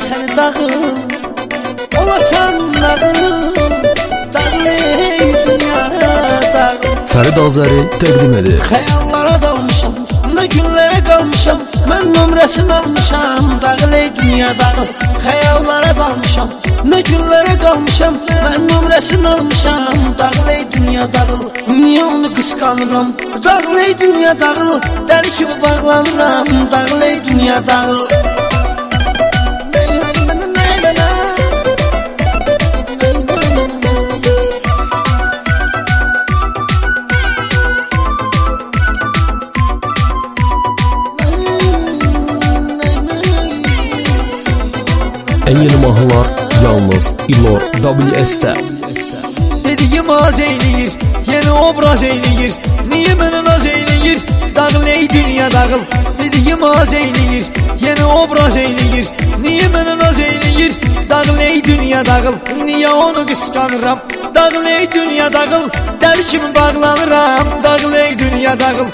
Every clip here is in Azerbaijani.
səni dağıl, olasan nağıl, dağıl ey dünya dağıl. Fərid Azəri təqdim edir. Xəyallara dalmışam, nə günlərə qalmışam, mən nömrəsini almışam, dağıl ey dünya dağıl. Xəyallara dalmışam, nə günlərə qalmışam, mən nömrəsini almışam, dağıl ey dünya dağıl. Niyə onu qısqanıram, dağıl ey dünya dağıl, dəli kimi bağlanıram, dağıl ey dünya dağıl. Ən yeni mahnılar yalnız İlor WS-də. Dediyim az eyləyir, yeni obraz eyləyir, niyə mənə naz eyləyir, dağıl ey dünya dağıl. Dediyim az eyləyir, yeni obraz eyləyir, niyə mənə naz eyləyir, dağıl ey dünya dağıl. Niyə onu qısqanıram, dağıl ey dünya dağıl, dəli kimi bağlanıram, dağıl ey dünya dağıl.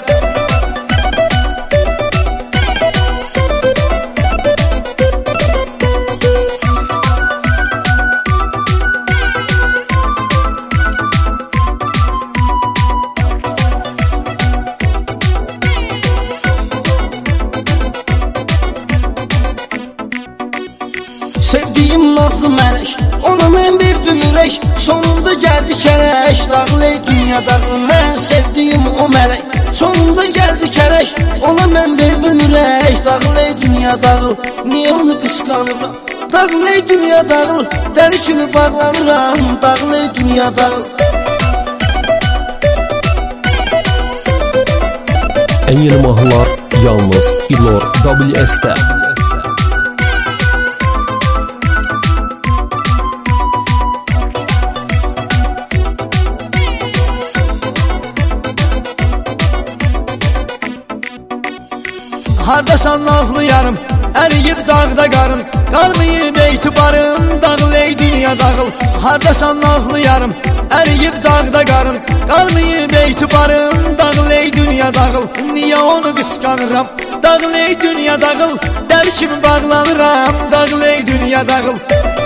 Sevdiyim nazlı mələk, ona mən verdim ürək, sonunda gəldi kərək, dağıl ey dünya dağıl. Mən sevdiyim o mələk, sonunda gəldi kərək, ona mən verdim ürək, dağıl ey dünya dağıl. Niyə onu qısqanıram, dağıl ey dünya dağıl, dəli kimi bağlanıram, dağıl ey dünya dağıl. Ən yeni mahnılar yalnız İlor WS-də. Hardasan nazlı yarım, əriyib dağda qarın, qalmayıb etibarın, dağıl ey dünya dağıl. Hardasan nazlı yarım, əriyib dağda qarın, qalmayıb etibarın, dağıl ey dünya dağıl. Niyə onu qısqanıram, dağıl ey dünya dağıl, dəli kimi bağlanıram, dağıl ey dünya dağıl.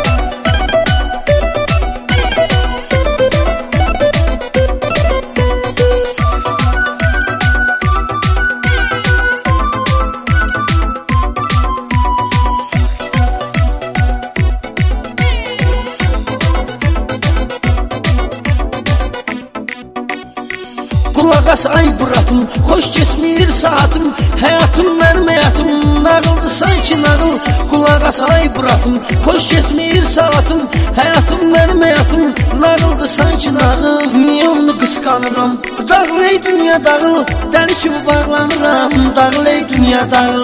Qulaq as ay buratım, xoş keçmir saatım, həyatım mənim həyatım, nağıldı sanki nağıl. Qulaq as ay buratım, xoş keçmir saatım, həyatım mənim həyatım, nağıldı sanki nağıl. Niyə onu qısqanıram, dağıl ey dünya dağıl, dəli kimi bağlanıram, dağıl ey dünya dağıl.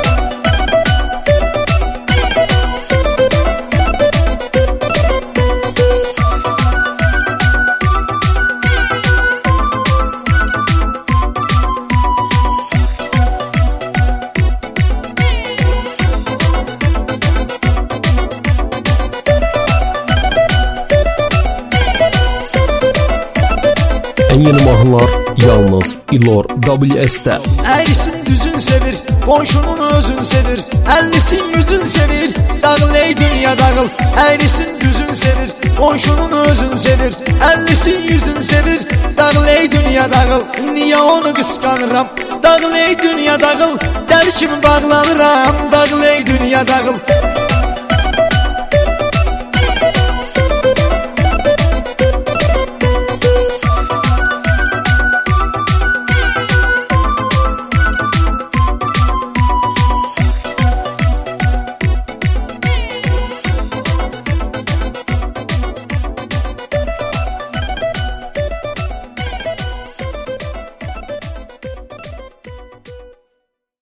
Ən yeni mahnılar yalnız İlor WS-də. Əyrisin düzün sevir, qonşunun özün sevir, əllisin yüzün sevir, dağıl ey dünya dağıl. Əyrisin düzün sevir, qonşunun özün sevir, əllisin yüzün sevir, dağıl ey dünya dağıl. Niyə onu qısqanıram, dağıl ey dünya dağıl, dəli kimi bağlanıram, dağıl ey dünya dağıl.